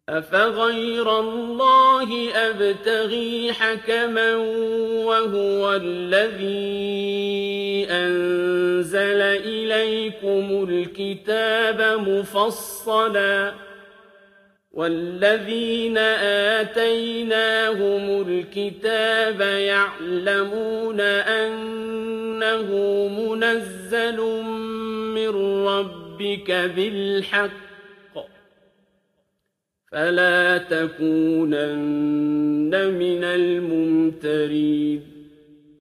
أفغير الله أبتغي حكما وهو الذي أنزل إليكم الكتاب مفصلا والذين آتيناهم الكتاب يعلمون أنه منزل من ربك بالحق فلا تكونن من الممترين